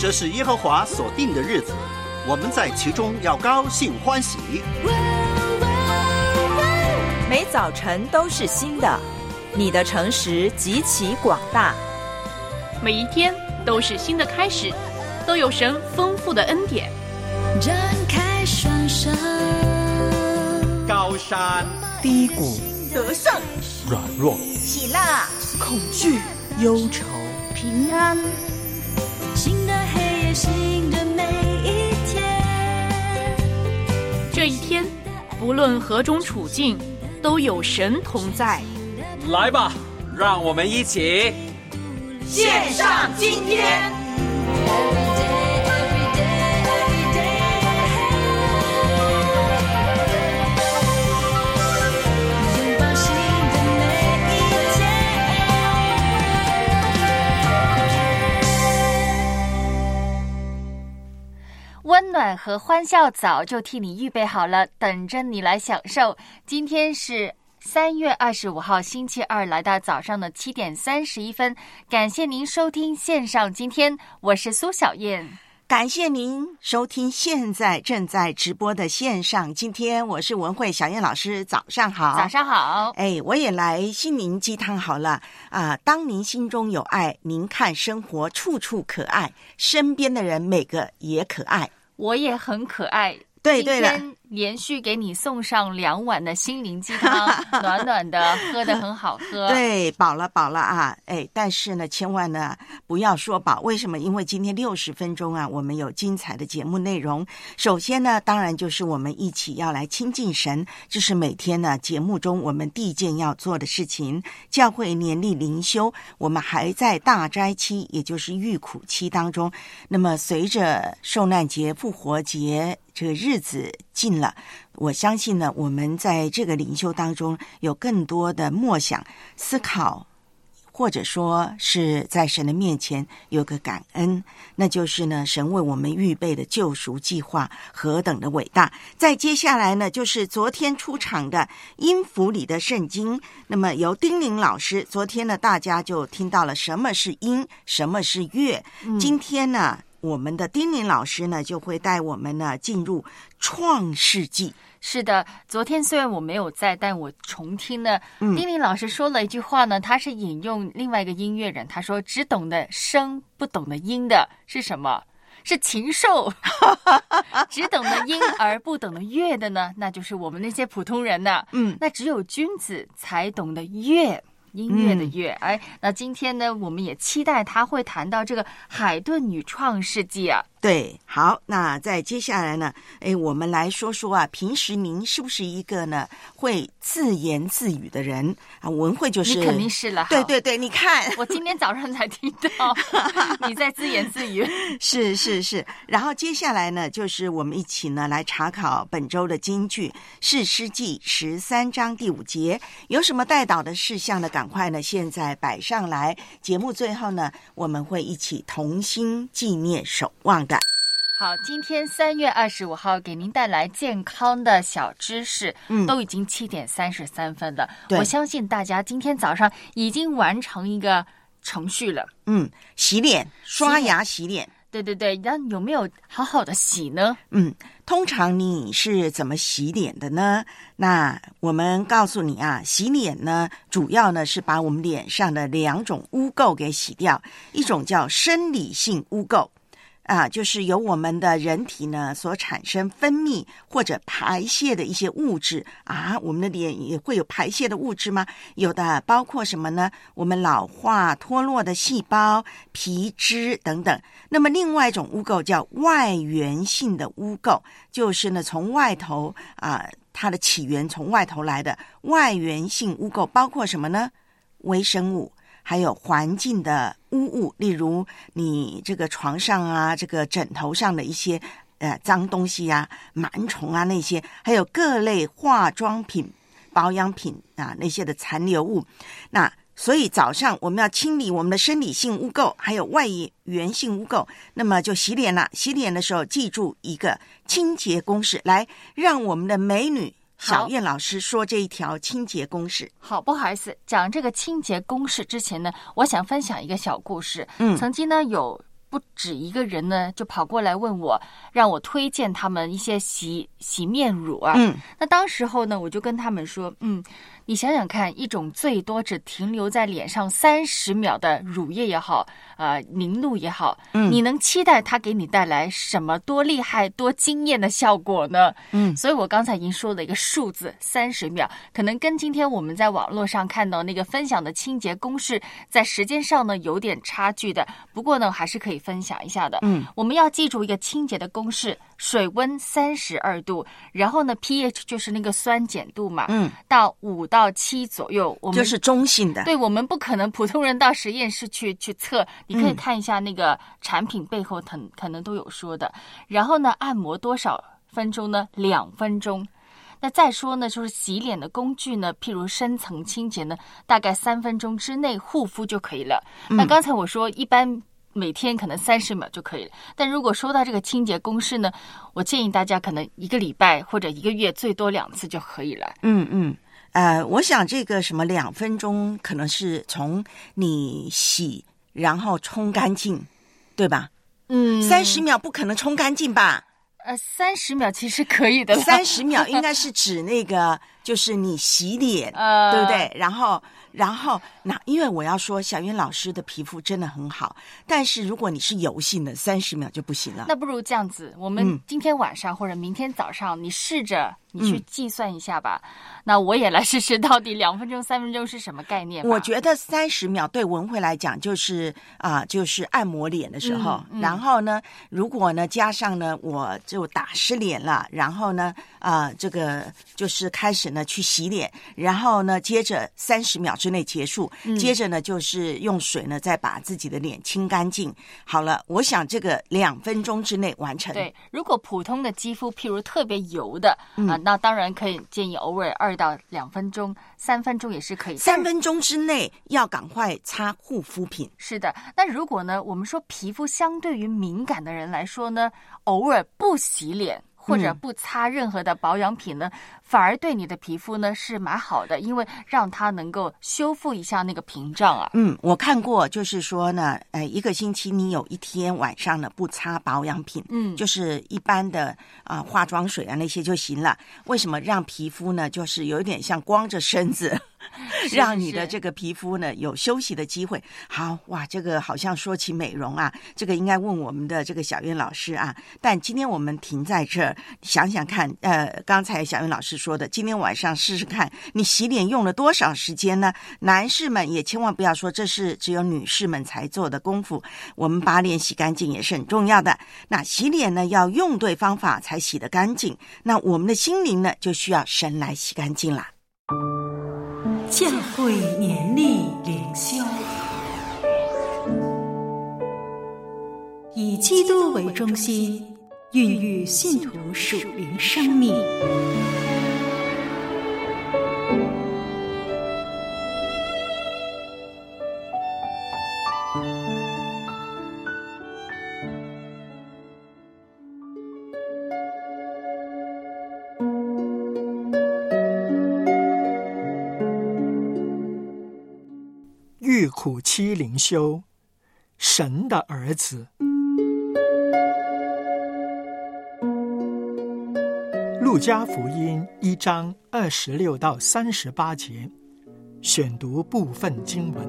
这是耶和华所定的日子，我们在其中要高兴欢喜。 每早晨都是新的，你的诚实极其广大。 每一天都是新的开始，都有神丰富的恩典。 展开双手， 高山低谷， 得胜软弱， 喜乐恐惧忧愁， 平安。 新的黑夜，新的每一天。 这一天，不论何种处境，都有神同在。 来吧，让我们一起献上今天。 温暖和欢笑早就替你预备好了，等着你来享受。今天是3月25号星期二，来到早上的7点31分。感谢您收听线上今天，我是苏小燕。 感谢您收听现在正在直播的线上今天，我是文慧小燕老师，早上好。 早上好。 我也来心灵鸡汤好了啊！当您心中有爱，您看生活处处可爱，身边的人每个也可爱。 我也很可爱。 对了， 今天连续给你送上2碗的心灵鸡汤，暖暖的，喝得很好喝。 对，饱了啊！但是呢，千万呢不要说饱。为什么？因为今天60分钟啊，我们有精彩的节目内容。首先呢，当然就是我们一起要来亲近神，这是每天呢节目中我们第一件要做的事情。教会年历灵修，我们还在大斋期，也就是预苦期当中。那么随着受难节、复活节这个日子近了，我相信呢，我们在这个灵修当中有更多的默想、思考，或者说是在神的面前有个感恩，那就是呢，神为我们预备的救赎计划何等的伟大。再接下来呢，就是昨天出场的音符里的圣经，那么由丁玲老师，昨天呢大家就听到了什么是音，什么是乐。今天呢，我们的丁玲老师呢就会带我们呢进入创世纪。 是的，昨天虽然我没有在，但我重听了丁玲老师说了一句话呢，他是引用另外一个音乐人，他说只懂得声不懂得音的是什么？是禽兽。只懂得音而不懂得乐的呢，那就是我们那些普通人呢。那只有君子才懂得乐，音乐的乐。那今天呢，我们也期待他会谈到这个海顿与创世纪啊。 对，好，那再接下来呢，我们来说说啊，平时您是不是一个呢会自言自语的人啊？文慧就是， 你肯定是了。 对，你看， 我今天早上才听到你在自言自语。 是。然后接下来呢，就是我们一起呢来查考本周的金句，士师记13章第5节，有什么带导的事项呢？赶快呢现在摆上来。节目最后呢，我们会一起同心纪念守望的。 好，今天3月25号给您带来健康的小知识，都已经7点33分了。我相信大家今天早上已经完成一个程序了。 洗脸、刷牙、洗脸。 对，那有没有好好的洗呢？ 通常你是怎么洗脸的呢？那我们告诉你啊，洗脸呢，主要呢是把我们脸上的2种污垢给洗掉，一种叫生理性污垢。就是由我们的人体呢所产生分泌或者排泄的一些物质啊，我们的脸也会有排泄的物质吗？有的，包括什么呢？我们老化脱落的细胞、皮脂等等。那么另外一种污垢叫外源性的污垢，就是呢从外头它的起源从外头来的外源性污垢，包括什么呢？微生物。还有环境的污物，例如你这个床上啊，这个枕头上的一些脏东西啊、螨虫啊那些，还有各类化妆品、保养品啊那些的残留物。那所以早上我们要清理我们的生理性污垢，还有外源性污垢，那么就洗脸了。洗脸的时候记住一个清洁公式，来让我们的美女小燕老师说这一条清洁公式。 好，不好意思，讲这个清洁公式之前呢，我想分享一个小故事。曾经呢有不止一个人呢，就跑过来问我，让我推荐他们一些洗面乳啊。那当时候呢，我就跟他们说，你想想看，一种最多只停留在脸上30秒的乳液也好，凝露也好，你能期待它给你带来什么多厉害、多惊艳的效果呢？所以我刚才已经说了一个数字，30秒，可能跟今天我们在网络上看到那个分享的清洁公式，在时间上呢有点差距的。不过呢，还是可以分享一下的。我们要记住一个清洁的公式：水温32度，然后呢 pH 就是那个酸碱度嘛，到5到7左右，我们就是中性的。 对，我们不可能普通人到实验室去测，你可以看一下那个产品背后可能都有说的。然后呢，按摩多少分钟呢？2分钟。那再说呢，就是洗脸的工具呢，譬如深层清洁呢，大概3分钟之内护肤就可以了。那刚才我说一般每天可能30秒就可以了，但如果说到这个清洁公式呢，我建议大家可能1个礼拜或者1个月最多2次就可以了。 我想这个什么2分钟，可能是从你洗然后冲干净，对吧？30秒不可能冲干净吧 ？30秒其实可以的了。 30秒应该是指那个，就是你洗脸，对不对？然后那因为我要说，小云老师的皮肤真的很好，但是如果你是油性的，30秒就不行了。 那不如这样子，我们今天晚上或者明天早上，你试着你去计算一下吧。那我也来试试，到底2分钟、3分钟是什么概念吧。 我觉得30秒对文慧来讲就是就是按摩脸的时候，然后呢，如果呢加上呢我就打湿脸了，然后呢这个就是开始呢去洗脸，然后呢接着30秒之内结束，接着呢就是用水呢再把自己的脸清干净。好了，我想这个2分钟之内完成。 对，如果普通的肌肤譬如特别油的那当然可以建议偶尔2到2分钟，3分钟也是可以。 3分钟之内要赶快擦护肤品。 是的，那如果呢我们说皮肤相对于敏感的人来说呢，偶尔不洗脸或者不擦任何的保养品呢，反而对你的皮肤呢是蛮好的，因为让它能够修复一下那个屏障啊。 我看过，就是说呢，1个星期你有1天晚上呢不擦保养品，就是一般的化妆水啊那些就行了。为什么让皮肤呢就是有点像光着身子让你的这个皮肤呢有休息的机会。好哇，这个好像说起美容啊，这个应该问我们的这个小云老师啊。但今天我们停在这儿，想想看，刚才小云老师说的，今天晚上试试看，你洗脸用了多少时间呢？男士们也千万不要说这是只有女士们才做的功夫，我们把脸洗干净也是很重要的。那洗脸呢要用对方法才洗得干净，那我们的心灵呢就需要神来洗干净啦。 教会年历灵修，以基督为中心，孕育信徒属灵生命。 遇苦期灵修，神的儿子。路加福音1章26到38节，选读部分经文。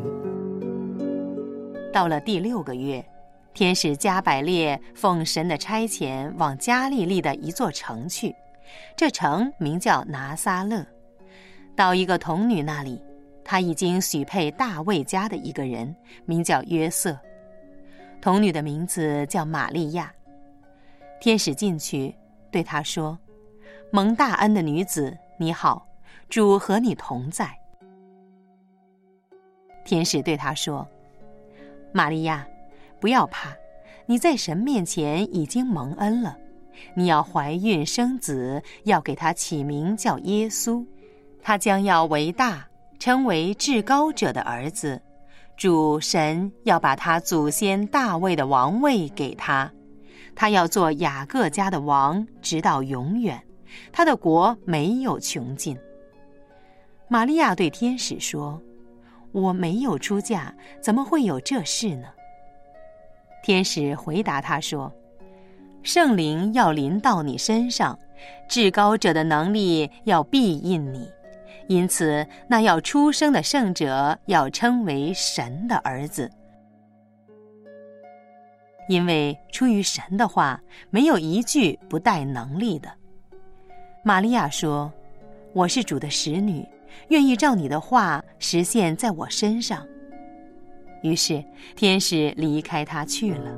到了第6个月，天使加百列奉神的差遣往加利利的一座城去，这城名叫拿撒勒。到一个童女那里，他已经许配大卫家的一个人，名叫约瑟。童女的名字叫玛利亚。天使进去对她说：蒙大恩的女子，你好，主和你同在。天使对她说：玛利亚，不要怕，你在神面前已经蒙恩了，你要怀孕生子，要给他起名叫耶稣，他将要为大，称为至高者的儿子。主神要把他祖先大卫的王位给他，他要做雅各家的王，直到永远，他的国没有穷尽。玛利亚对天使说：我没有出嫁，怎么会有这事呢？ 天使回答他说：圣灵要临到你身上，至高者的能力要庇荫你，因此那要出生的圣者要称为神的儿子。因为出于神的话，没有一句不带能力的。玛利亚说：我是主的使女，愿意照你的话实现在我身上。于是天使离开他去了。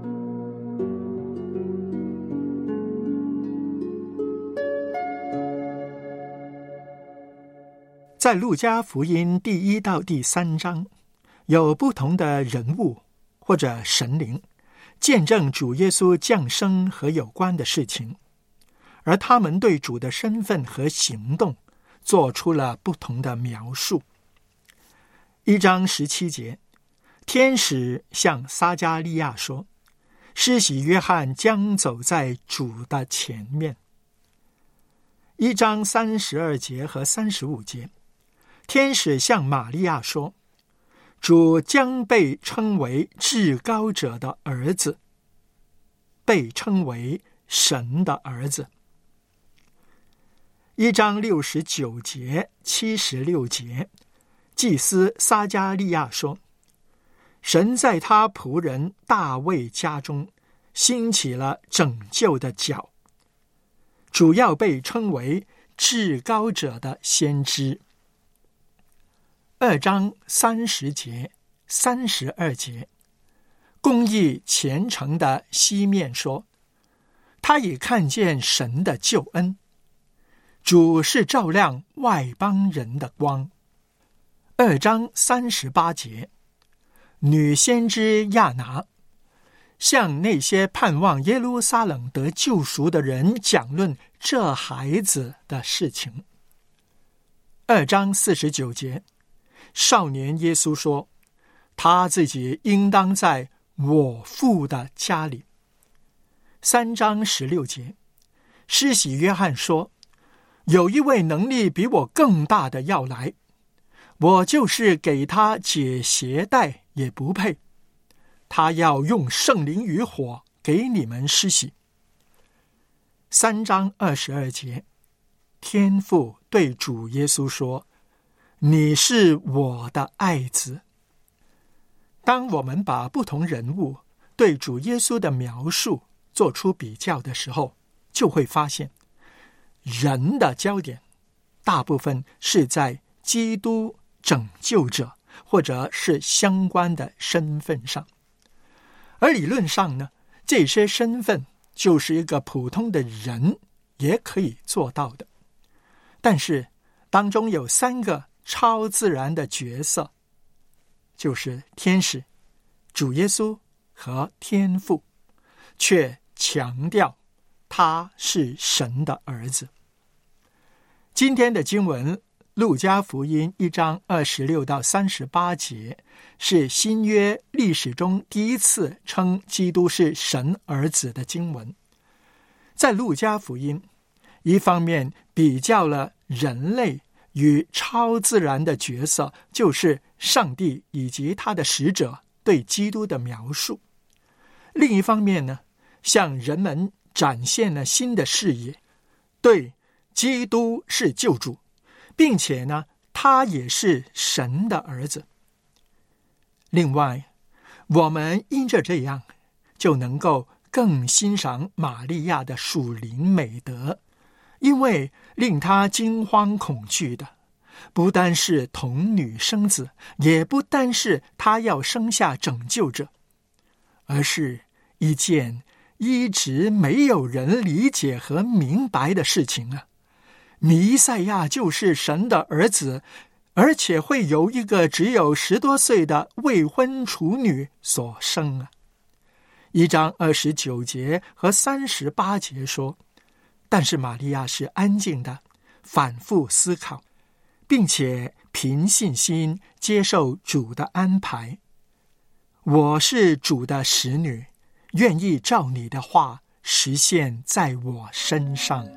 在路加福音第1到第3章，有不同的人物或者神灵见证主耶稣降生和有关的事情，而他们对主的身份和行动做出了不同的描述。1章17节，天使向撒迦利亚说：施洗约翰将走在主的前面。1章32节和35节，天使向玛利亚说：主将被称为至高者的儿子，被称为神的儿子。1章69节、76节，祭司撒迦利亚说：神在他仆人大卫家中兴起了拯救的脚，主要被称为至高者的先知。2章30节、32节，公义虔诚的西面说：他已看见神的救恩，主是照亮外邦人的光。2章38节，女先知亚拿向那些盼望耶路撒冷得救赎的人讲论这孩子的事情。2章49节，少年耶稣说：他自己应当在我父的家里。3章16节，施洗约翰说：有一位能力比我更大的要来，我就是给他解鞋带也不配，他要用圣灵与火给你们施洗。3章22节，天父对主耶稣说：你是我的爱子。当我们把不同人物对主耶稣的描述做出比较的时候，就会发现人的焦点大部分是在基督拯救者或者是相关的身份上，而理论上呢，这些身份就是一个普通的人也可以做到的。但是当中有3个超自然的角色，就是天使、主耶稣和天父，却强调他是神的儿子。今天的经文路加福音1章26到38节，是新约历史中第一次称基督是神儿子的经文。在路加福音，一方面比较了人类与超自然的角色，就是上帝以及他的使者对基督的描述；另一方面呢，向人们展现了新的视野，对基督是救主，并且呢，他也是神的儿子。另外，我们因着这样，就能够更欣赏玛利亚的属灵美德，因为令他惊慌恐惧的，不单是童女生子，也不单是他要生下拯救者，而是一件一直没有人理解和明白的事情啊！弥赛亚就是神的儿子，而且会由一个只有10多岁的未婚处女所生啊。1章29节和38节说，但是玛利亚是安静的，反复思考，并且凭信心接受主的安排。我是主的使女，愿意照你的话实现在我身上。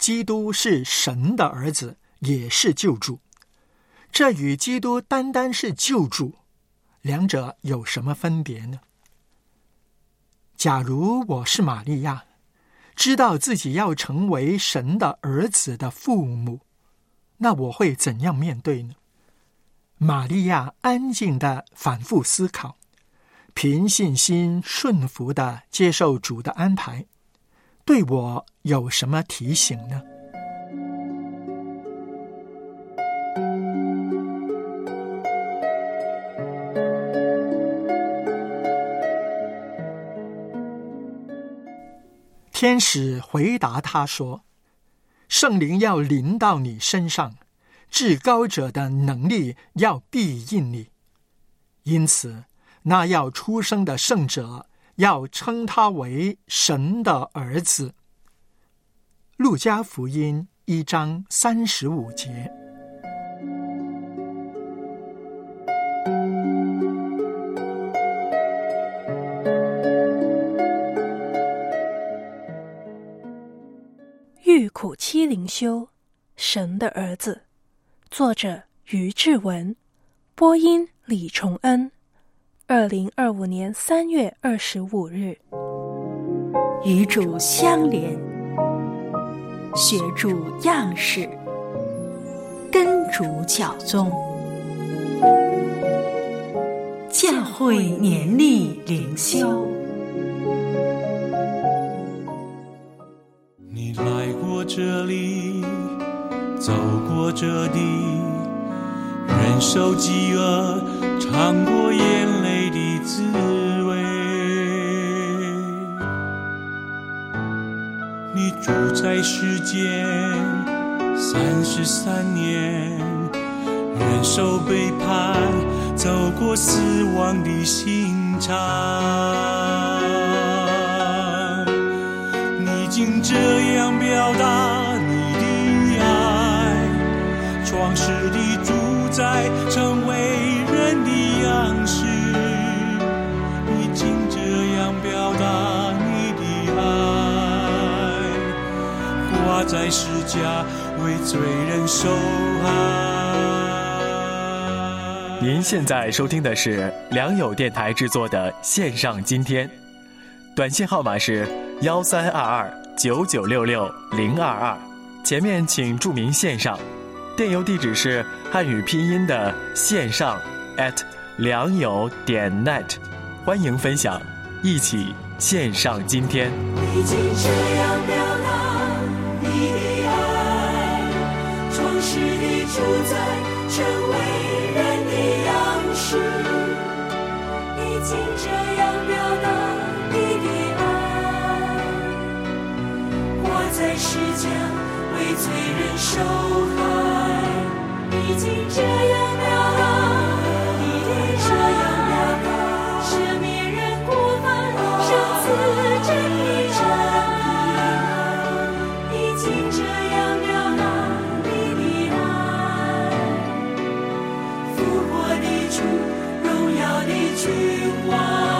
基督是神的儿子，也是救主。这与基督单单是救主，两者有什么分别呢？假如我是玛利亚，知道自己要成为神的儿子的父母，那我会怎样面对呢？玛利亚安静地反复思考，凭信心顺服地接受主的安排，对我有什么提醒呢？天使回答他说，圣灵要临到你身上，至高者的能力要庇荫你，因此那要出生的圣者要称他为神的儿子。路加福音1章35节。 欲苦期灵修，神的儿子，作者于志文，播音李崇恩。2025年3月25日。 与主相连，学主样式，跟主教宗，教会年历灵修。 你来过这里，走过这地，忍受饥饿，尝过眼泪的滋味。你住在世间33年，忍受背叛，走过死亡的刑场。你竟这样表达你的爱，创世的主宰，成为人的样式。你竟这样表达你的爱，挂在十架为罪人受害。 您现在收听的是良友电台制作的线上今天，短信号码是13229966-022，前面请注明线上，电邮地址是汉语拼音的线上良友.net， 欢迎分享，一起线上今天。 已经这样表达你的爱，创世的主宰，成为人的样式。已经这样表达你的爱，挂在十架为罪人受害。已经这样表达你的爱，赦免人过犯，生死真的爱。已经这样表达你的爱，复活的主，荣耀的君王。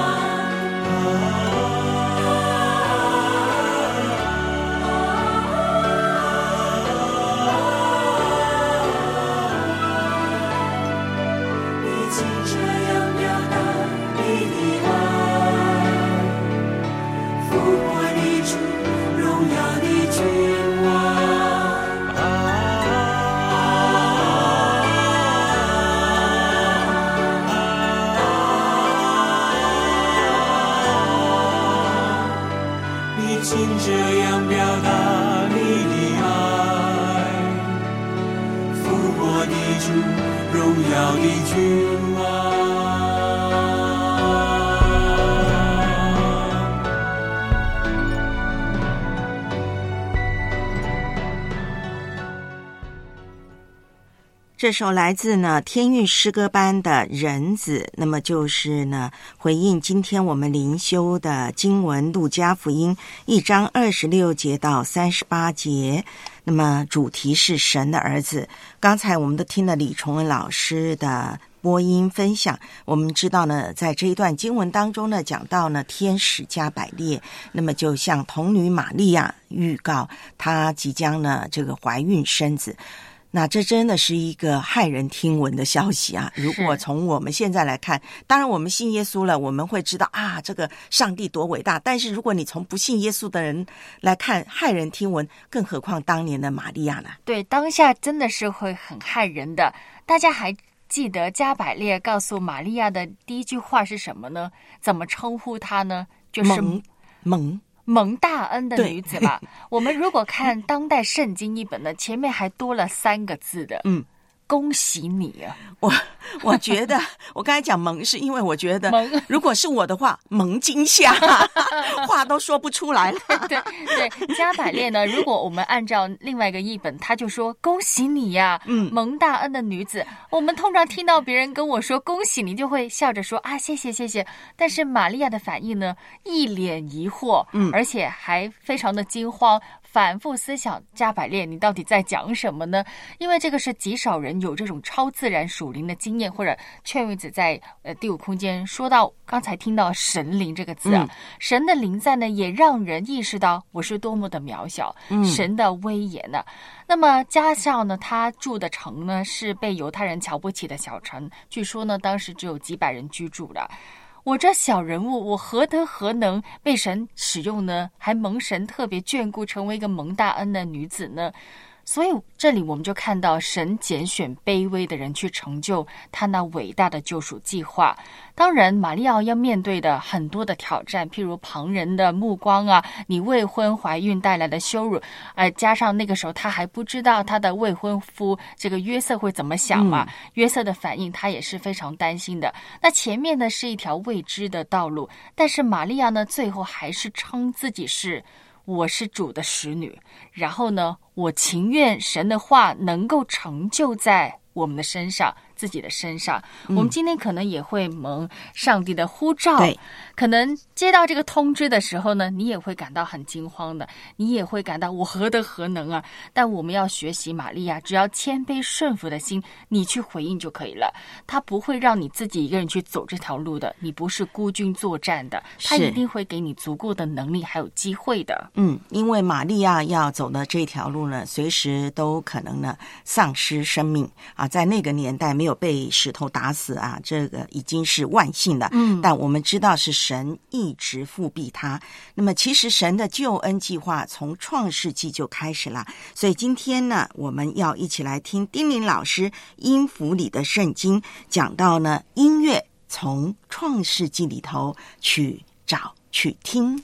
这首来自呢天韵诗歌班的人子，那么就是呢回应今天我们灵修的经文路加福音1章26节到38节，那么主题是神的儿子。刚才我们都听了李崇文老师的播音分享，我们知道呢在这一段经文当中呢讲到呢天使加百列，那么就向童女玛利亚预告她即将呢这个怀孕生子。那这真的是一个骇人听闻的消息啊！如果从我们现在来看，当然我们信耶稣了，我们会知道啊，这个上帝多伟大。但是如果你从不信耶稣的人来看，骇人听闻，更何况当年的玛利亚呢？ 对，当下真的是会很骇人的。大家还记得加百列告诉玛利亚的第一句话是什么呢？怎么称呼她呢？就是蒙大恩的女子嘛。我们如果看当代圣经一本呢，前面还多了3个字的，恭喜你啊！ 我觉得我刚才讲蒙是因为我觉得如果是我的话，蒙惊吓，话都说不出来了。 对，加百列呢，如果我们按照另外一个译本，他就说恭喜你呀，蒙大恩的女子。我们通常听到别人跟我说恭喜你，就会笑着说啊谢谢谢谢。但是玛利亚的反应呢，一脸疑惑，而且还非常的惊慌，反复思想加百列你到底在讲什么呢？因为这个是极少人有这种超自然属灵的经验，或者劝慰子在第5空间说到刚才听到神灵这个字啊，神的灵在呢也让人意识到我是多么的渺小，神的威严呢。那么加上呢他住的城呢是被犹太人瞧不起的小城，据说呢当时只有几百人居住的。我这小人物，我何德何能被神使用呢？还蒙神特别眷顾，成为一个蒙大恩的女子呢？所以这里我们就看到神拣选卑微的人去成就他那伟大的救赎计划。当然玛利亚要面对的很多的挑战，譬如旁人的目光啊，你未婚怀孕带来的羞辱，加上那个时候他还不知道他的未婚夫这个约瑟会怎么想嘛，约瑟的反应他也是非常担心的。那前面呢是一条未知的道路，但是玛利亚呢最后还是称自己是我是主的使女，然后呢我情愿神的话能够成就在我们的身上，自己的身上。我们今天可能也会蒙上帝的呼召，可能接到这个通知的时候呢，你也会感到很惊慌的，你也会感到我何德何能啊。但我们要学习玛利亚，只要谦卑顺服的心，你去回应就可以了。他不会让你自己一个人去走这条路的，你不是孤军作战的，他一定会给你足够的能力还有机会的。 因为玛利亚要走的这条路呢，随时都可能呢丧失生命啊。在那个年代没有被石头打死啊，这个已经是万幸了。但我们知道是神一直复庇他。那么其实神的救恩计划从创世纪就开始了，所以今天呢，我们要一起来听丁玲老师音符里的圣经，讲到呢音乐从创世纪里头去找去听。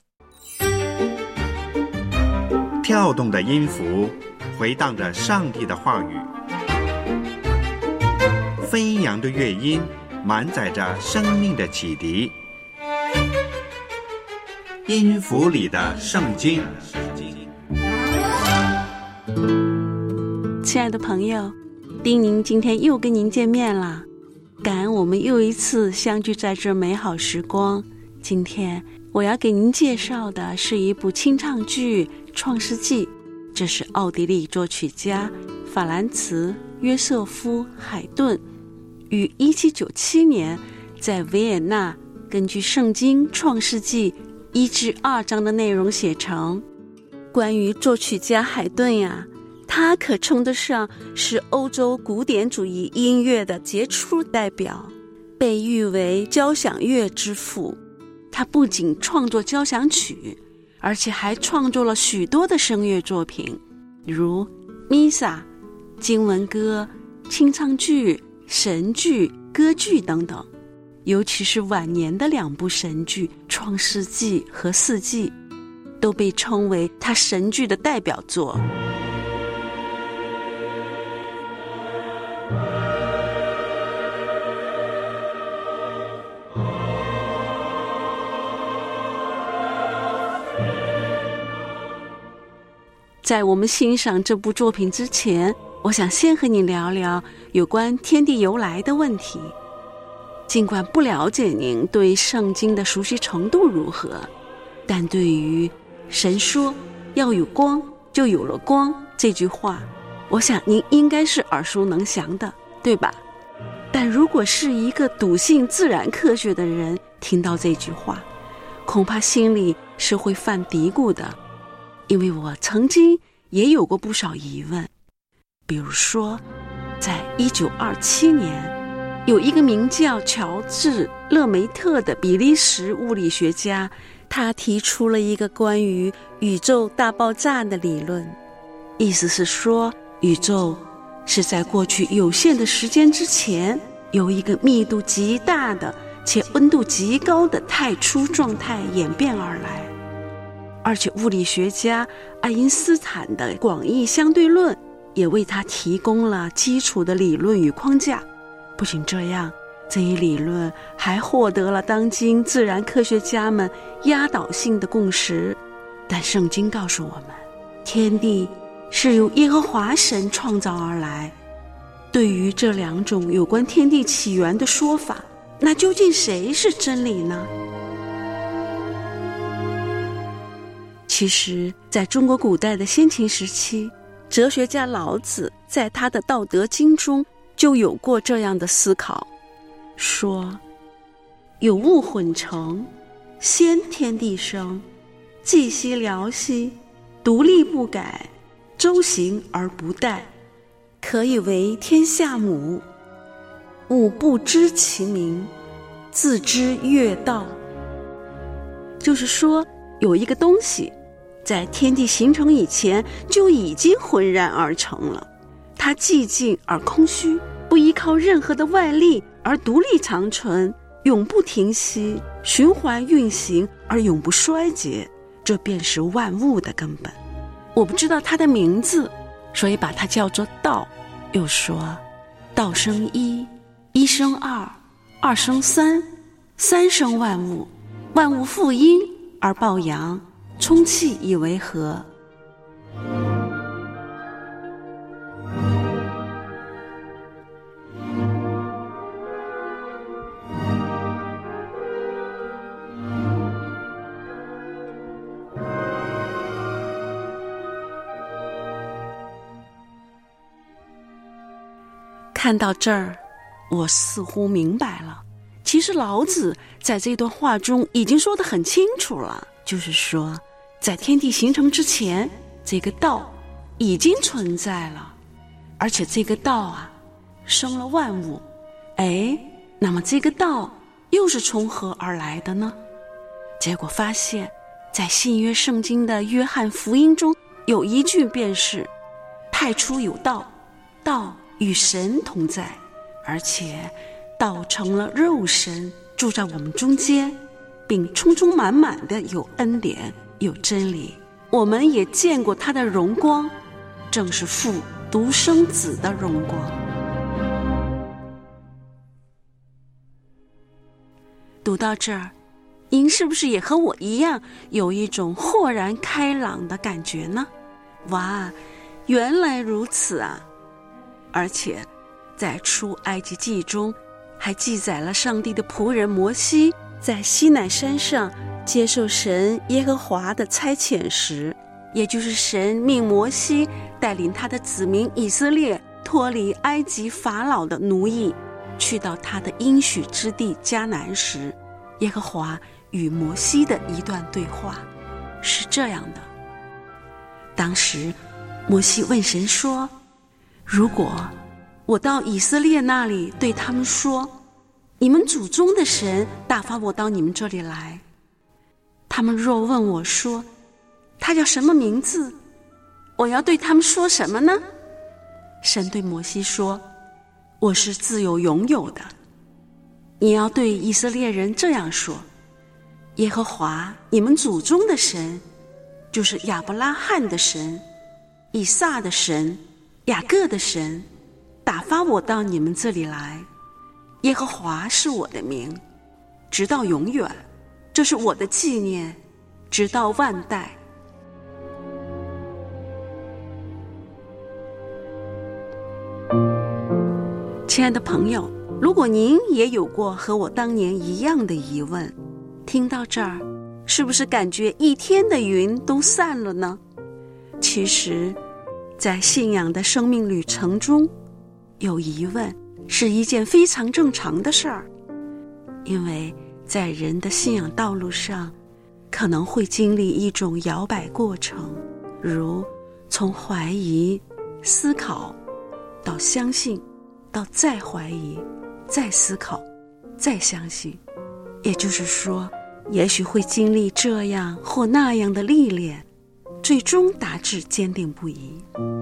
跳动的音符回荡着上帝的话语，飞扬的乐音满载着生命的启迪。音符里的圣经。 亲爱的朋友，丁宁今天又跟您见面了，感恩我们又一次相聚在这美好时光。今天我要给您介绍的是一部清唱剧《创世纪》，这是奥地利作曲家法兰茨·约瑟夫·海顿于1797年在维也纳根据圣经《创世纪》1至2章的内容写成。关于作曲家海顿呀，他可称得上是欧洲古典主义音乐的杰出代表，被誉为交响乐之父。他不仅创作交响曲，而且还创作了许多的声乐作品，如弥撒、经文歌、清唱剧、神剧、歌剧等等。尤其是晚年的2部神剧《创世纪》和《四季》，都被称为他神剧的代表作。在我们欣赏这部作品之前， 我想先和你聊聊有关天地由来的问题。尽管不了解您对圣经的熟悉程度如何，但对于神说要有光就有了光这句话，我想您应该是耳熟能详的，对吧？但如果是一个笃信自然科学的人听到这句话，恐怕心里是会犯嘀咕的，因为我曾经也有过不少疑问。比如说，在1927年，有一个名叫乔治·勒梅特的比利时物理学家，他提出了一个关于宇宙大爆炸的理论，意思是说，宇宙是在过去有限的时间之前，由一个密度极大的且温度极高的太初状态演变而来。而且物理学家爱因斯坦的广义相对论也为他提供了基础的理论与框架。不仅这样，这一理论还获得了当今自然科学家们压倒性的共识。但圣经告诉我们，天地是由耶和华神创造而来。对于这两种有关天地起源的说法，那究竟谁是真理呢？其实在中国古代的先秦时期，哲学家老子在他的《道德经》中就有过这样的思考，说有物混成，先天地生，寂兮寥兮，独立不改，周行而不殆，可以为天下母。吾不知其名，自知越道。就是说，有一个东西在天地形成以前就已经浑然而成了，它寂静而空虚，不依靠任何的外力而独立长存，永不停息，循环运行而永不衰竭，这便是万物的根本。我不知道它的名字，所以把它叫做道。又说道生一，一生二，二生三，三生万物，万物负阴而抱阳，充气以为和。看到这儿，我似乎明白了，其实老子在这段话中已经说得很清楚了，就是说在天地形成之前，这个道已经存在了，而且这个道啊生了万物。那么这个道又是从何而来的呢？结果发现在新约圣经的约翰福音中有一句便是太初有道，道与神同在，而且道成了肉身，住在我们中间，并充充满满的有恩典有真理。我们也见过他的荣光，正是父独生子的荣光。读到这儿，您是不是也和我一样有一种豁然开朗的感觉呢？哇，原来如此啊！而且在出埃及记中还记载了上帝的仆人摩西在西乃山上接受神耶和华的差遣时，也就是神命摩西带领他的子民以色列脱离埃及法老的奴役，去到他的应许之地迦南时，耶和华与摩西的一段对话是这样的。当时摩西问神说，如果我到以色列那里对他们说，你们祖宗的神打发我到你们这里来，他们若问我说他叫什么名字，我要对他们说什么呢？神对摩西说，我是自有永有的，你要对以色列人这样说，耶和华你们祖宗的神，就是亚伯拉罕的神，以撒的神，雅各的神，打发我到你们这里来。耶和华是我的名，直到永远，这是我的纪念，直到万代。 亲爱的朋友，如果您也有过和我当年一样的疑问，听到这儿，是不是感觉一天的云都散了呢？其实，在信仰的生命旅程中，有疑问是一件非常正常的事儿，因为在人的信仰道路上，可能会经历一种摇摆过程，如从怀疑、思考到相信，到再怀疑、再思考、再相信。也就是说，也许会经历这样或那样的历练，最终达至坚定不移。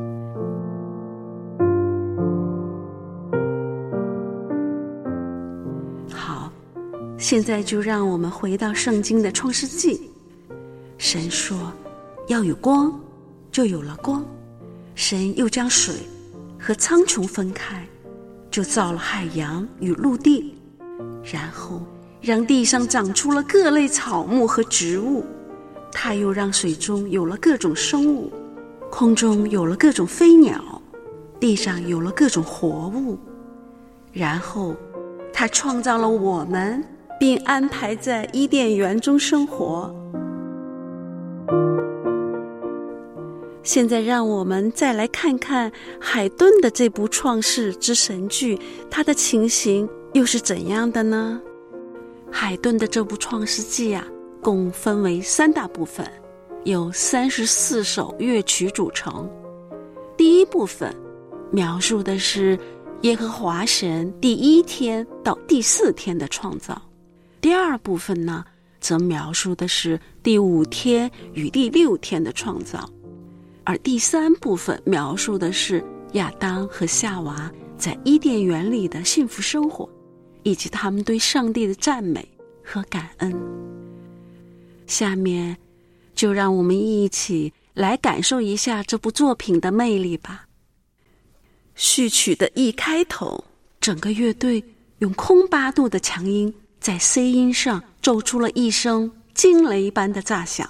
好，现在就让我们回到圣经的创世纪。神说要有光，就有了光。神又将水和苍穹分开，就造了海洋与陆地，然后让地上长出了各类草木和植物。他又让水中有了各种生物，空中有了各种飞鸟，地上有了各种活物。然后他创造了我们，并安排在伊甸园中生活。现在让我们再来看看海顿的这部创世之神剧，它的情形又是怎样的呢？海顿的这部创世纪共分为3大部分，由34首乐曲组成。第一部分描述的是耶和华神第1天到第4天的创造。第二部分呢，则描述的是第5天与第6天的创造。而第3部分描述的是亚当和夏娃在伊甸园里的幸福生活，以及他们对上帝的赞美和感恩。下面就让我们一起来感受一下这部作品的魅力吧。序曲的一开头，整个乐队用空8度的强音在 C 音上奏出了一声惊雷般的炸响。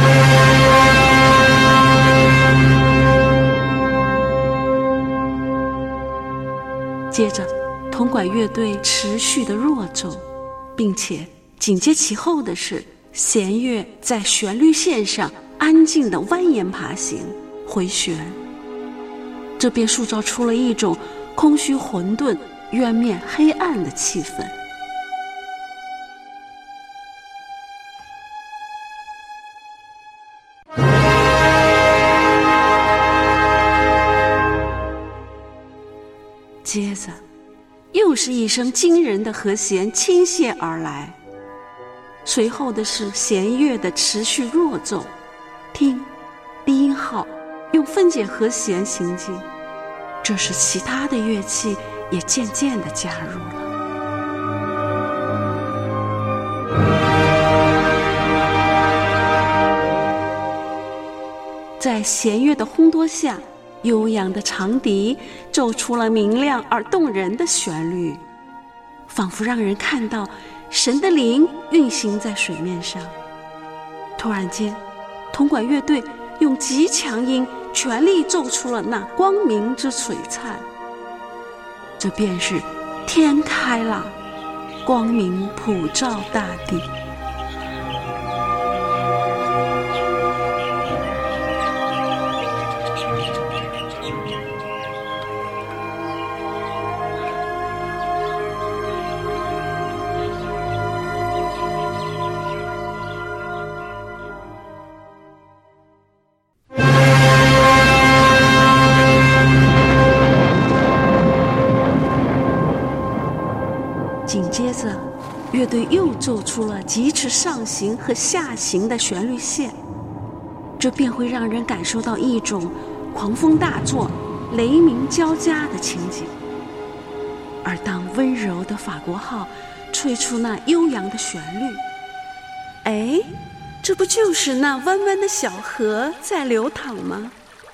接着铜管乐队持续的弱奏，并且紧接其后的是弦乐在旋律线上安静的蜿蜒爬行回旋，这便塑造出了一种空虚混沌、渊面黑暗的气氛。接着又是一声惊人的和弦倾泻而来，随后的是弦乐的持续弱奏。听，低音号用分解和弦行进，这时其他的乐器也渐渐地加入了。在弦乐的烘托下，悠扬的长笛奏出了明亮而动人的旋律，仿佛让人看到神的灵运行在水面上。突然间，铜管乐队用极强音全力奏出了那光明之璀璨，这便是天开了，光明普照大地。紧接着，乐队又奏出了疾驰上行和下行的旋律线，这便会让人感受到一种狂风大作、雷鸣交加的情景。而当温柔的法国号吹出那悠扬的旋律，哎，这不就是那弯弯的小河在流淌吗？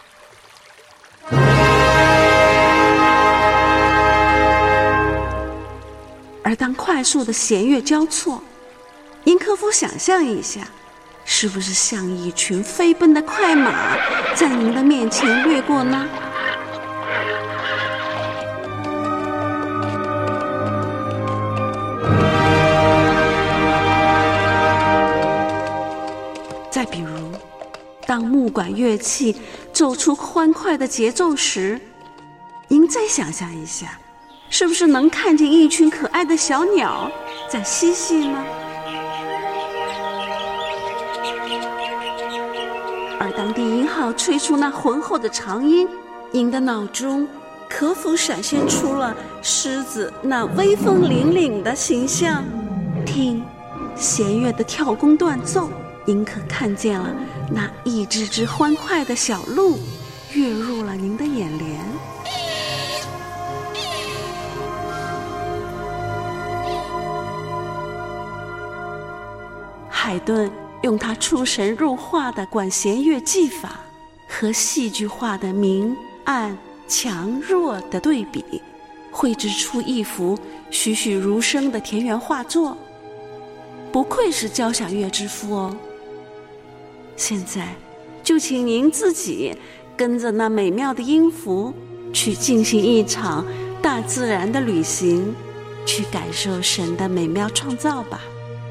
而当快速的弦乐交错，您可否想象一下，是不是像一群飞奔的快马在您的面前掠过呢？ 木管乐器奏出欢快的节奏时，您再想象一下，是不是能看见一群可爱的小鸟在嬉戏呢？而当低音号吹出那浑厚的长音，您的脑中可否闪现出了狮子那威风凛凛的形象？听弦乐的跳弓断奏，您可看见了那一只只欢快的小鹿跃入了您的眼帘。海顿用他出神入化的管弦乐技法和戏剧化的明暗强弱的对比，绘制出一幅栩栩如生的田园画作，不愧是交响乐之父哦。现在就请您自己跟着那美妙的音符去进行一场大自然的旅行，去感受神的美妙创造吧。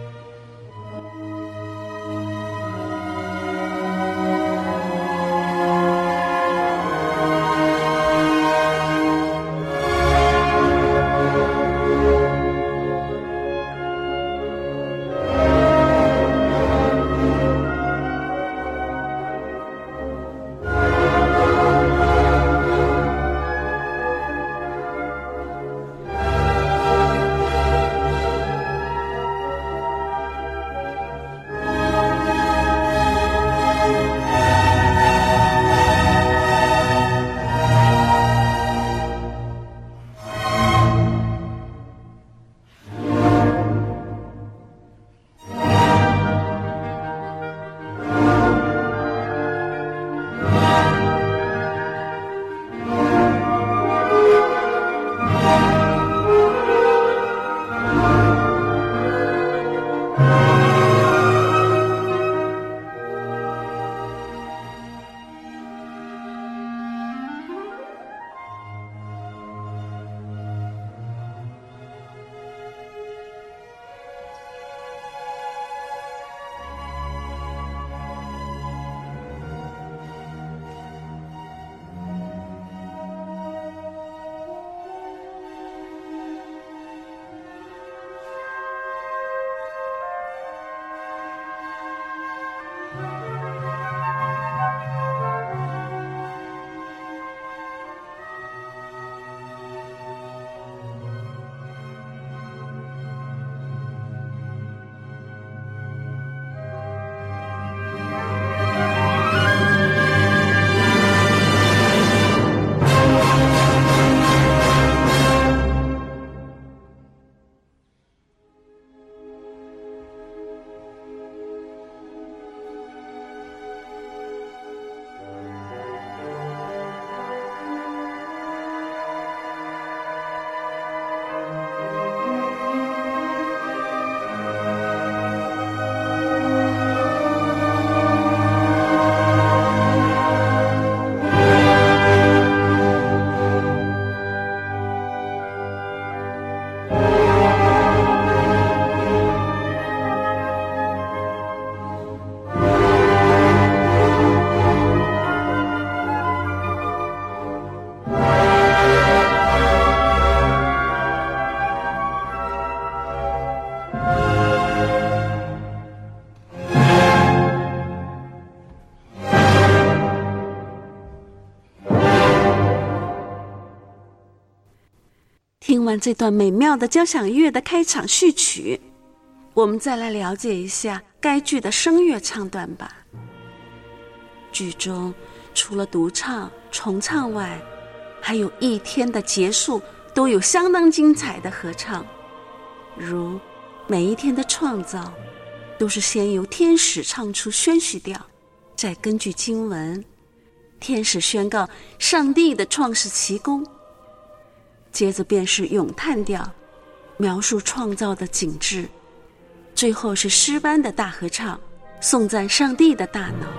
听完这段美妙的交响乐的开场序曲，我们再来了解一下该剧的声乐唱段吧。剧中除了独唱、重唱外，还有一天的结束都有相当精彩的合唱。如每一天的创造都是先由天使唱出宣叙调，再根据经文，天使宣告上帝的创世奇功，接着便是咏叹调，描述创造的景致，最后是诗班的大合唱，颂赞上帝的大能。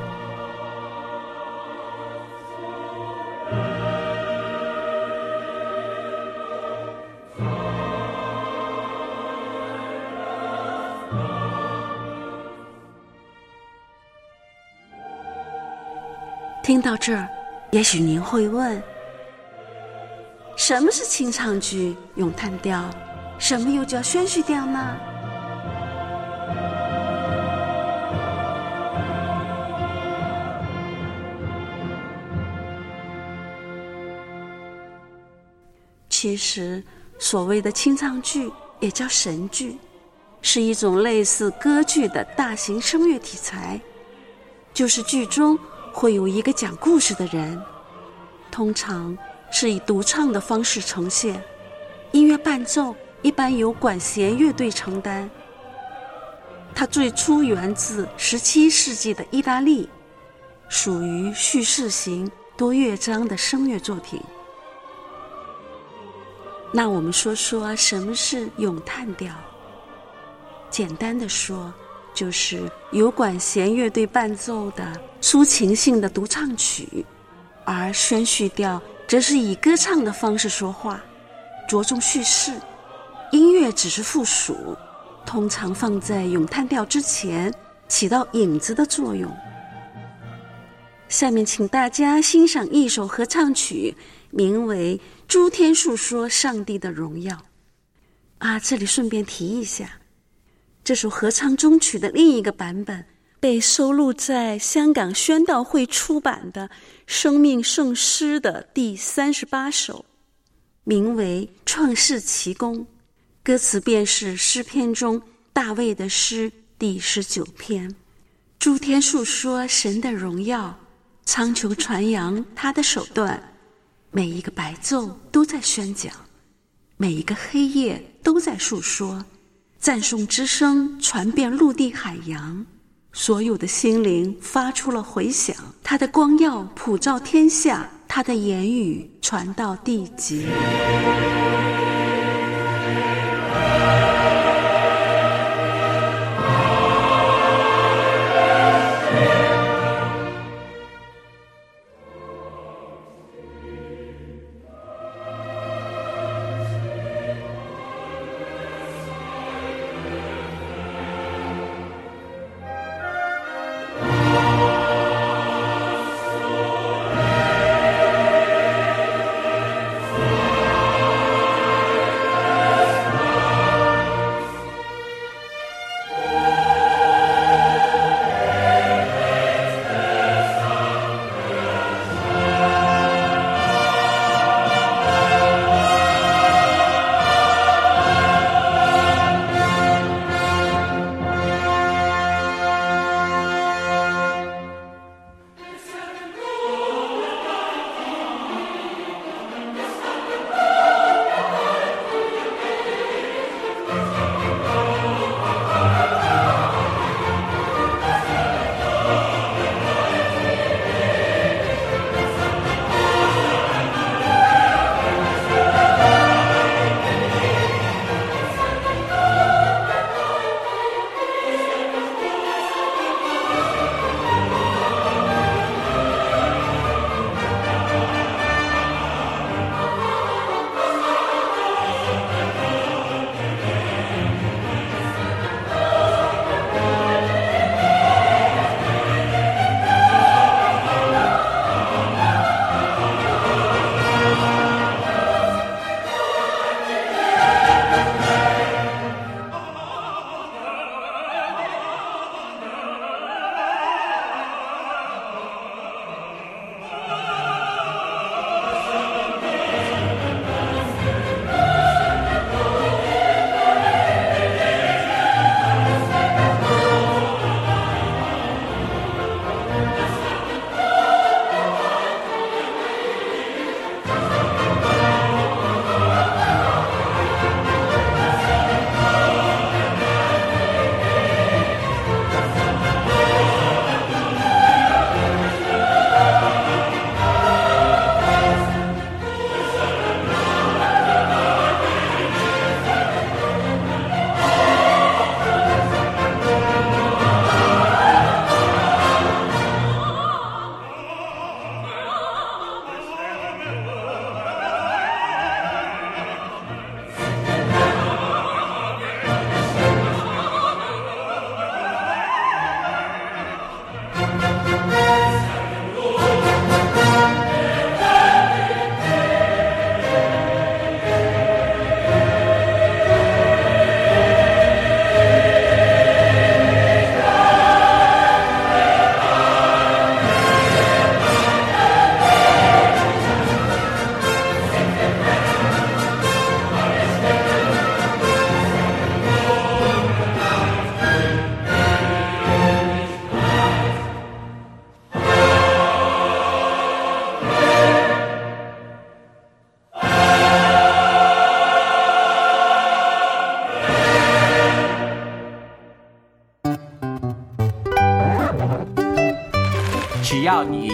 听到这儿，也许您会问，什么是清唱剧、咏叹调？什么又叫宣叙调呢？其实，所谓的清唱剧也叫神剧，是一种类似歌剧的大型声乐题材，就是剧中会有一个讲故事的人，通常是以独唱的方式呈现，音乐伴奏一般由管弦乐队承担。它最初源自17世纪的意大利，属于叙事型多乐章的声乐作品。那我们说说什么是咏叹调。简单的说，就是由管弦乐队伴奏的抒情性的独唱曲，而宣叙调则是以歌唱的方式说话，着重叙事，音乐只是附属，通常放在咏叹调之前，起到引子的作用。下面请大家欣赏一首合唱曲，名为《诸天述说上帝的荣耀》。这里顺便提一下，这首合唱中曲的另一个版本被收录在香港宣道会出版的《生命圣诗》的第38首，名为《创世奇功》，歌词便是诗篇中大卫的诗第19篇。诸天述说神的荣耀，苍穹传扬他的手段，每一个白昼都在宣讲，每一个黑夜都在述说，赞颂之声传遍陆地海洋，所有的心灵发出了回响，他的光耀普照天下，他的言语传到地极。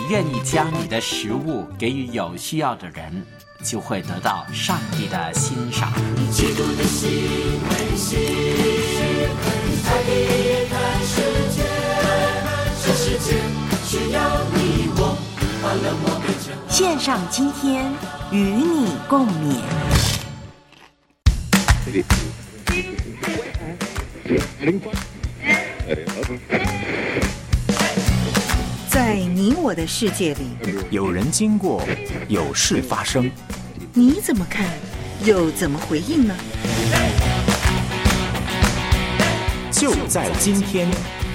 愿意将你的食物给予有需要的人，就会得到上帝的欣赏。 基督的心为心，爱地看世界，这世界需要你我，把冷漠变成线上今天与你共勉。 在你我的世界里， 有人经过，有事发生， 你怎么看，又怎么回应呢？ 就在今天。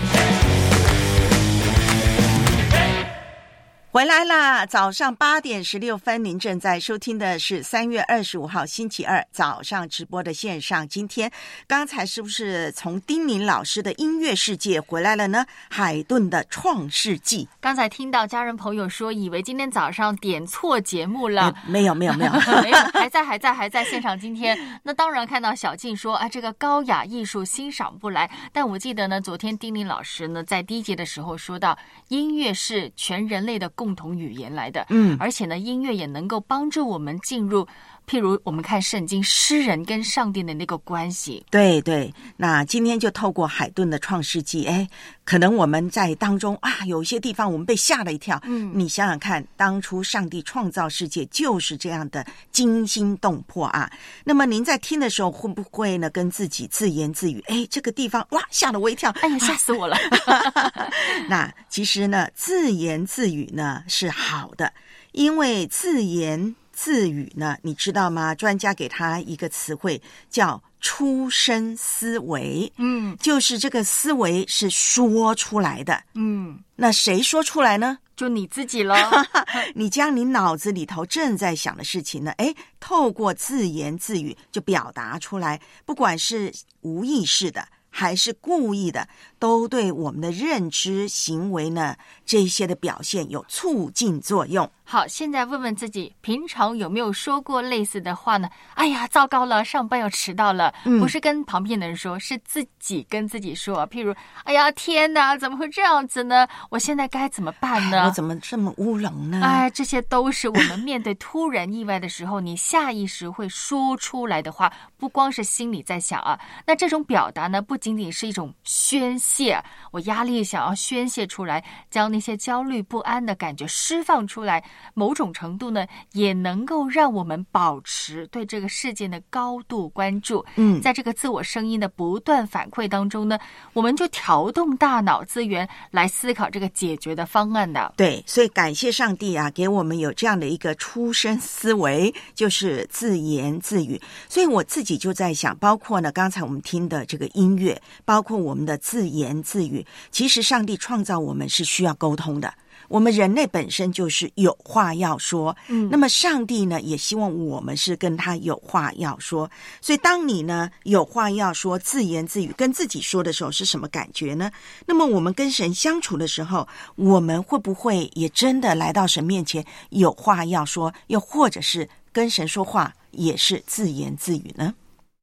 回来啦！早上8点16分，您正在收听的是3月25号星期二早上直播的线上。今天刚才是不是从丁宁老师的音乐世界回来了呢？海顿的创世纪。 刚才听到家人朋友说，以为今天早上点错节目了。 没有， 还在线上今天。那当然看到小静说啊，这个高雅艺术欣赏不来。但我记得呢，昨天丁宁老师呢在第一节的时候说到，音乐是全人类的共同语言来的，而且呢，音乐也能够帮助我们进入，譬如我们看圣经，诗人跟上帝的那个关系。 对，那今天就透过海顿的创世纪，可能我们在当中啊，有一些地方我们被吓了一跳。你想想看，当初上帝创造世界就是这样的惊心动魄啊。那么您在听的时候，会不会呢跟自己自言自语？这个地方哇，吓了我一跳！ 哎呀，吓死我了！ 那其实呢，自言自语呢是好的，因为自言自语呢，你知道吗？专家给他一个词汇叫出声思维，就是这个思维是说出来的，那谁说出来呢？ 就你自己了。 你将你脑子里头正在想的事情呢，透过自言自语就表达出来，不管是无意识的还是故意的，都对我们的认知行为呢这些的表现有促进作用。 好，现在问问自己，平常有没有说过类似的话呢？哎呀，糟糕了，上班要迟到了。不是跟旁边的人说，是自己跟自己说。譬如，哎呀，天哪，怎么会这样子呢？我现在该怎么办呢？ 我怎么这么乌龙呢？ 这些都是我们面对突然意外的时候，你下意识会说出来的话，不光是心里在想啊。那这种表达呢，不仅仅是一种宣泄，我压力想要宣泄出来，将那些焦虑不安的感觉释放出来。某种程度呢，也能够让我们保持对这个事件的高度关注。在这个自我声音的不断反馈当中呢，我们就调动大脑资源来思考这个解决的方案的。 对，所以感谢上帝啊，给我们有这样的一个出声思维，就是自言自语。所以我自己就在想，包括呢刚才我们听的这个音乐，包括我们的自言自语，其实上帝创造我们是需要沟通的。我们人类本身就是有话要说，那么上帝呢也希望我们是跟他有话要说。所以当你呢有话要说，自言自语跟自己说的时候是什么感觉呢？那么我们跟神相处的时候，我们会不会也真的来到神面前有话要说，又或者是跟神说话也是自言自语呢？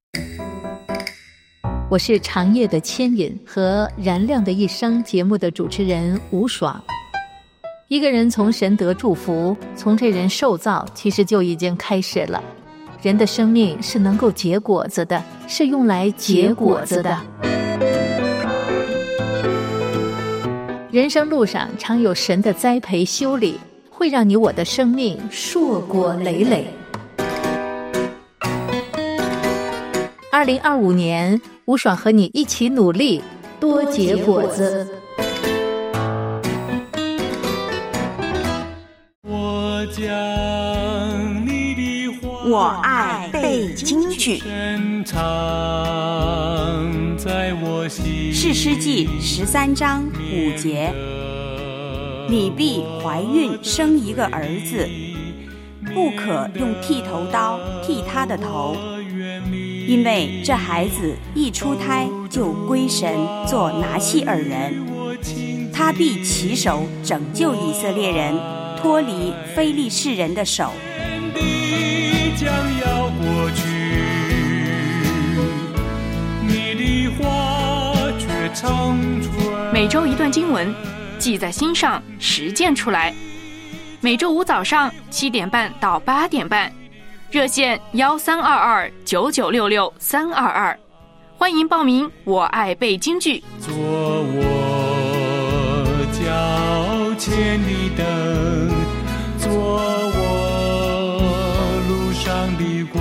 我是长夜的牵引和燃亮的一生节目的主持人吴爽。一个人从神得祝福，从这人受造，其实就已经开始了。人的生命是能够结果子的，是用来结果子的。人生路上常有神的栽培修理，会让你我的生命硕果累累。2025年，吴爽和你一起努力，多结果子。 我爱背京剧。 士师记13章5节，你必怀孕生一个儿子，不可用剃头刀剃他的头，因为这孩子一出胎就归神做拿细耳人，他必起手拯救以色列人脱离非利士人的手。 将要过去，你的话却长存。 每周一段经文，记在心上，实践出来。 每周五早上7点半到8点半，热线13229966-322，欢迎报名。我爱背京剧。 做我脚前的灯，做我路上的光。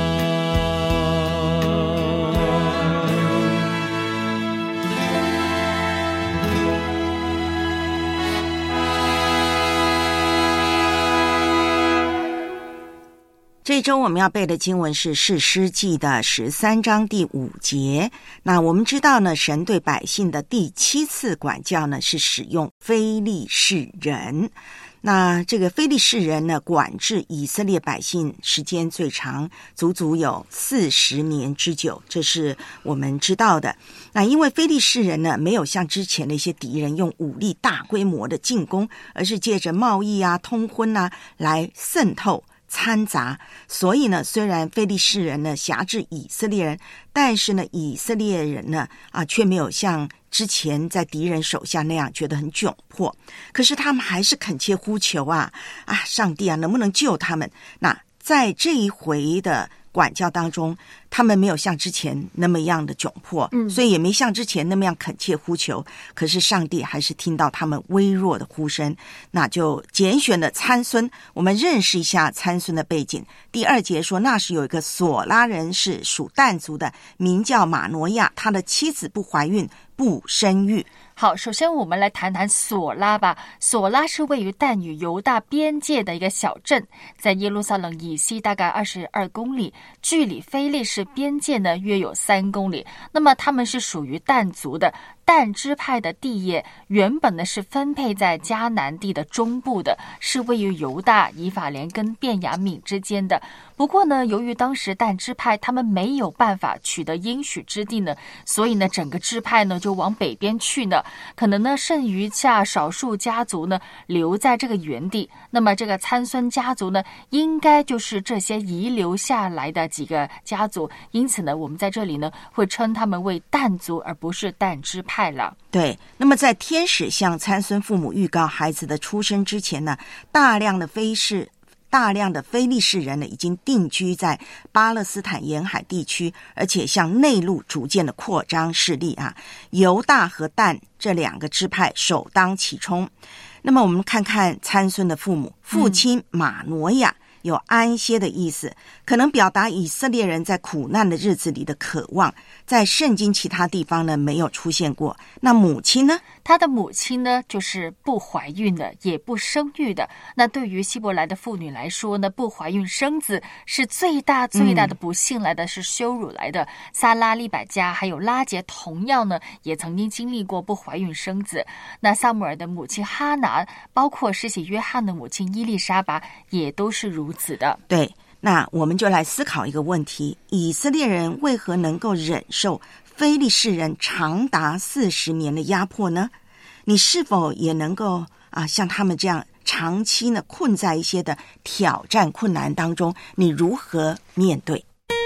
这一周我们要背的经文是士师记的13章第5节。那我们知道呢，神对百姓的第7次管教呢，是使用非利士人。那这个非利士人呢，管制以色列百姓时间最长，足足有40年之久，这是我们知道的。那因为非利士人呢，没有像之前的一些敌人用武力大规模的进攻，而是借着贸易啊、通婚啊来渗透掺杂，所以呢，虽然非利士人呢辖制以色列人，但是呢，以色列人呢却没有像之前在敌人手下那样觉得很窘迫。可是他们还是恳切呼求上帝啊，能不能救他们？那在这一回的管教当中，他们没有像之前那么样的窘迫，所以也没像之前那么样恳切呼求。可是上帝还是听到他们微弱的呼声，那就拣选了参孙。我们认识一下参孙的背景。第2节说，那时有一个索拉人是属但族的，名叫马挪亚，他的妻子不怀孕不生育。 好，首先我们来谈谈索拉吧。索拉是位于但与犹大边界的一个小镇，在耶路撒冷以西大概22公里，距离非利士边界呢约有3公里。那么他们是属于但族的。但支派的地业原本呢是分配在迦南地的中部的，是位于犹大、以法莲跟便雅悯之间的。不过呢，由于当时但支派他们没有办法取得应许之地呢，所以呢整个支派呢就往北边去呢，可能呢剩余下少数家族呢留在这个原地。那么这个参孙家族呢，应该就是这些遗留下来的几个家族，因此呢我们在这里呢会称他们为但族，而不是但支派。 对，那么在天使向参孙父母预告孩子的出生之前呢，大量的非利士人呢已经定居在巴勒斯坦沿海地区，而且向内陆逐渐的扩张势力犹大和但这2个支派首当其冲。那么我们看看参孙的父母，父亲马挪亚有安歇的意思，可能表达以色列人在苦难的日子里的渴望，在圣经其他地方呢没有出现过。那母亲呢？ 他的母亲呢就是不怀孕的，也不生育的。那对于希伯来的妇女来说呢，不怀孕生子是最大的不幸来的，是羞辱来的。撒拉、利百加还有拉结同样呢也曾经经历过不怀孕生子。那撒母耳的母亲哈拿，包括施洗约翰的母亲伊丽莎白也都是如此的。 对，那我们就来思考一个问题，以色列人为何能够忍受非利士人长达40年的压迫呢？你是否也能够像他们这样长期呢困在一些的挑战困难当中，你如何面对？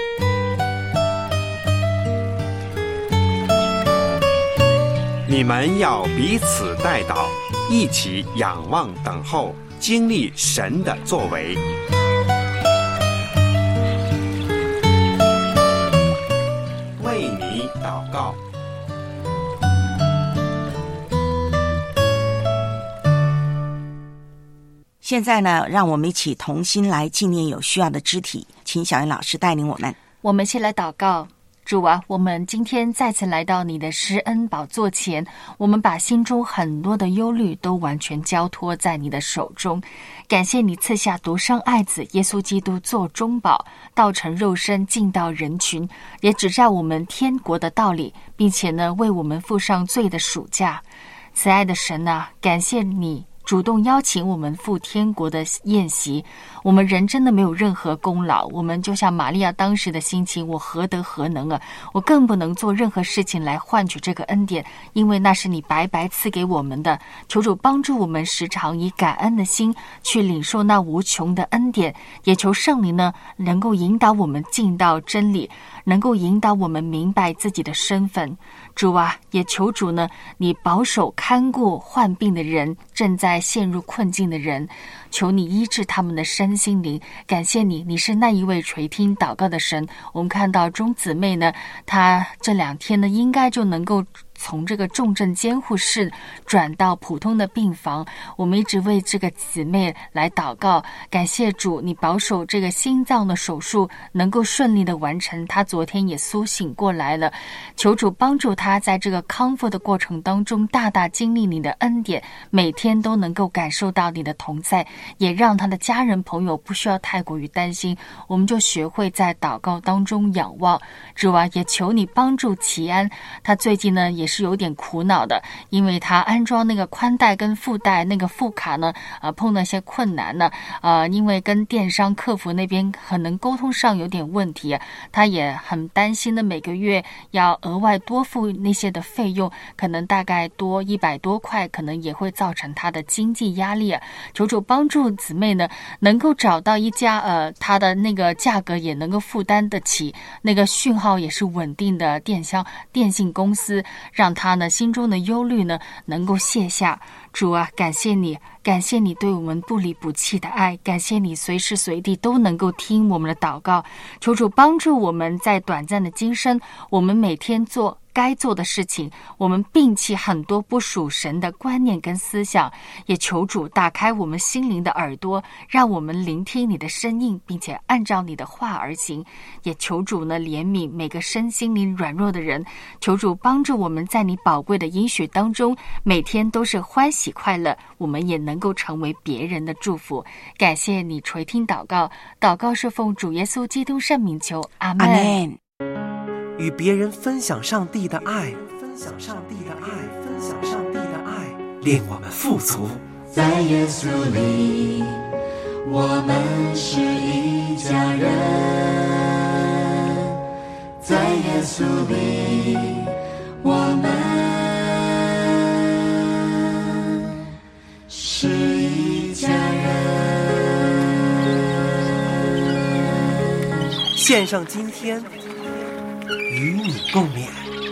你们要彼此代祷，一起仰望等候，经历神的作为。为你祷告。 现在呢，让我们一起同心来纪念有需要的肢体，请小燕老师带领我们。 我们先来祷告。主啊，我们今天再次来到你的施恩宝座前，我们把心中很多的忧虑都完全交托在你的手中。感谢你赐下独生爱子耶稣基督做中保，道成肉身进到人群，也指教我们天国的道理，并且呢为我们付上罪的赎价。慈爱的神啊，感谢你主动邀请我们赴天国的宴席，我们人真的没有任何功劳，我们就像玛利亚当时的心情，我何德何能啊，我更不能做任何事情来换取这个恩典，因为那是你白白赐给我们的。求主帮助我们时常以感恩的心去领受那无穷的恩典，也求圣灵呢能够引导我们进到真理，能够引导我们明白自己的身份。 主啊，也求主呢，你保守看顾患病的人，正在陷入困境的人，求你医治他们的身心灵。感谢你，你是那一位垂听祷告的神。我们看到钟姊妹呢，她这2天呢，应该就能够从这个重症监护室转到普通的病房。我们一直为这个姊妹来祷告，感谢主，你保守这个心脏的手术能够顺利的完成。她昨天也苏醒过来了，求主帮助她在这个康复的过程当中大大经历你的恩典，每天都能够感受到你的同在，也让她的家人朋友不需要太过于担心。我们就学会在祷告当中仰望。主啊，也求你帮助齐安，他最近呢也是有点苦恼的，因为他安装那个宽带跟附带那个副卡呢，碰到一些困难呢，因为跟电商客服那边可能沟通上有点问题，他也很担心的，每个月要额外多付那些的费用，可能大概多100多块，可能也会造成他的经济压力。求主帮助姊妹呢，能够找到一家他的那个价格也能够负担得起，那个讯号也是稳定的电信公司，让他呢心中的忧虑呢能够卸下。主啊，感谢你，感谢你对我们不离不弃的爱，感谢你随时随地都能够听我们的祷告。求主帮助我们在短暂的今生，我们每天做该做的事情，我们摒弃很多不属神的观念跟思想，也求主打开我们心灵的耳朵，让我们聆听你的声音，并且按照你的话而行。也求主呢怜悯每个身心灵软弱的人，求主帮助我们在你宝贵的应许当中，每天都是欢喜快乐，我们也能够成为别人的祝福。感谢你垂听祷告，祷告是奉主耶稣基督圣名求，阿们。 阿们。 与别人分享上帝的爱，分享上帝的爱，分享上帝的爱，令我们富足。 在耶稣里，我们是一家人。在耶稣里，我们是一家人。 献上今天，与你共勉。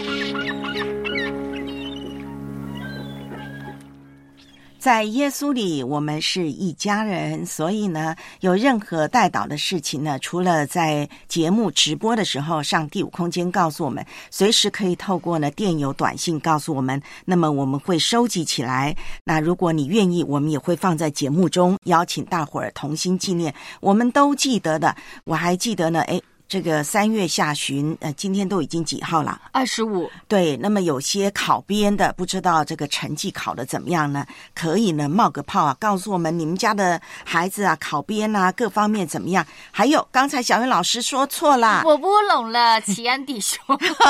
在耶稣里，我们是一家人，所以呢，有任何代祷的事情呢，除了在节目直播的时候上第5空间告诉我们，随时可以透过呢电邮短信告诉我们，那么我们会收集起来。那如果你愿意，我们也会放在节目中，邀请大伙儿同心纪念。我们都记得的，我还记得呢，这个3月下旬，今天都已经几号了 ？25。 对，那么有些考编的，不知道这个成绩考得怎么样呢？可以呢冒个泡啊，告诉我们你们家的孩子啊，考编啊各方面怎么样？还有刚才小云老师说错啦， 我乌龙了，齐安弟兄。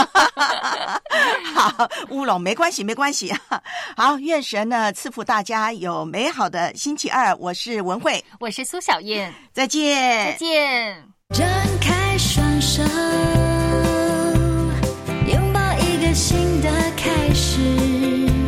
好，乌龙没关系，没关系。好，愿神呢赐福大家有美好的星期二。我是文慧， 我是苏小燕， 再见， 再见。 张开双手，拥抱一个新的开始。